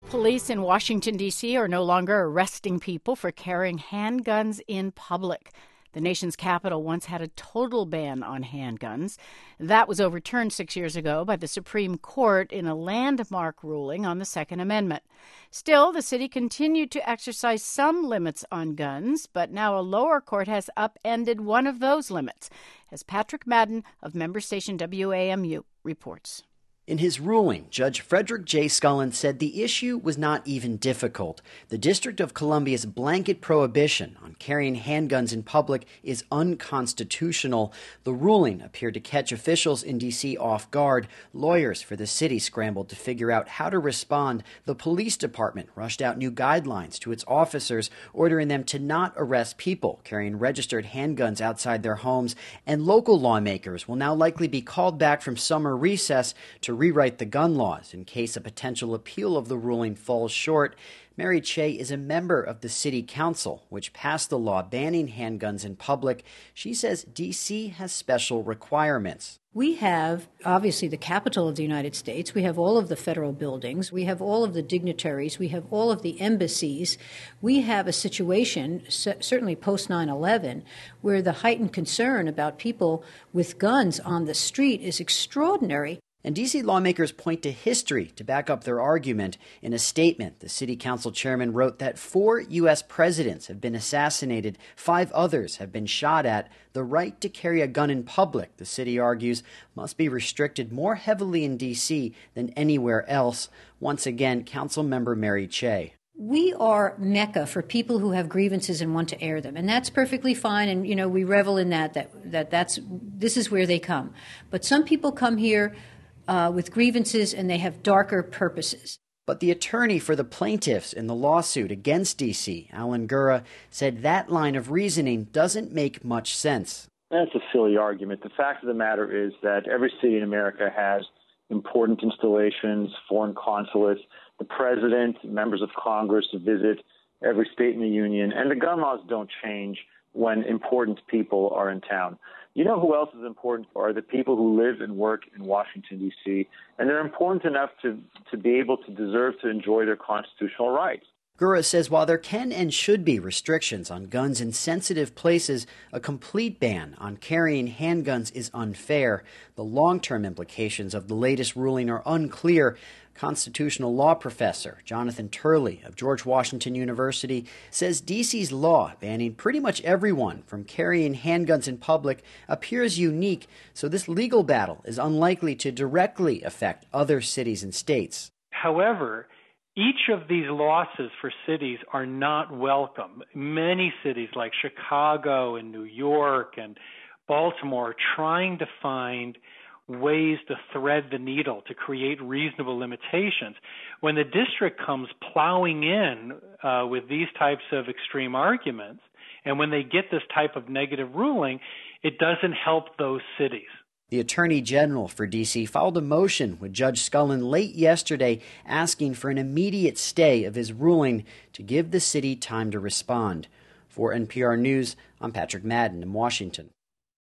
Police in Washington, D.C. are no longer arresting people for carrying handguns in public. The nation's capital once had a total ban on handguns. That was overturned 6 years ago by the Supreme Court in a landmark ruling on the Second Amendment. Still, the city continued to exercise some limits on guns, but now a lower court has upended one of those limits, as Patrick Madden of member station WAMU reports. In his ruling, Judge Frederick J. Scullin said the issue was not even difficult. The District of Columbia's blanket prohibition on carrying handguns in public is unconstitutional. The ruling appeared to catch officials in D.C. off guard. Lawyers for the city scrambled to figure out how to respond. The police department rushed out new guidelines to its officers, ordering them to not arrest people carrying registered handguns outside their homes. And local lawmakers will now likely be called back from summer recess to rewrite the gun laws in case a potential appeal of the ruling falls short. Mary Che is a member of the city council, which passed the law banning handguns in public. She says D.C. has special requirements. We have, obviously, the capital of the United States. We have all of the federal buildings. We have all of the dignitaries. We have all of the embassies. We have a situation, certainly post 9/11, where the heightened concern about people with guns on the street is extraordinary. And D.C. lawmakers point to history to back up their argument. In a statement, the city council chairman wrote that 4 U.S. presidents have been assassinated, 5 others have been shot at. The right to carry a gun in public, the city argues, must be restricted more heavily in D.C. than anywhere else. Once again, council member Mary Che. We are Mecca for people who have grievances and want to air them, and that's perfectly fine. And we revel in this is where they come. But some people come here with grievances, and they have darker purposes. But the attorney for the plaintiffs in the lawsuit against D.C., Alan Gura, said that line of reasoning doesn't make much sense. That's a silly argument. The fact of the matter is that every city in America has important installations, foreign consulates. The president, members of Congress visit every state in the union, and the gun laws don't change when important people are in town. You know who else is important are the people who live and work in Washington, D.C., and they're important enough to be able to deserve to enjoy their constitutional rights. Gura says while there can and should be restrictions on guns in sensitive places, a complete ban on carrying handguns is unfair. The long-term implications of the latest ruling are unclear. Constitutional law professor Jonathan Turley of George Washington University says D.C.'s law banning pretty much everyone from carrying handguns in public appears unique, so this legal battle is unlikely to directly affect other cities and states. However, each of these losses for cities are not welcome. Many cities like Chicago and New York and Baltimore are trying to find ways to thread the needle to create reasonable limitations. When the district comes plowing in with these types of extreme arguments, and when they get this type of negative ruling, it doesn't help those cities. The Attorney General for D.C. filed a motion with Judge Scullin late yesterday asking for an immediate stay of his ruling to give the city time to respond. For NPR News, I'm Patrick Madden in Washington.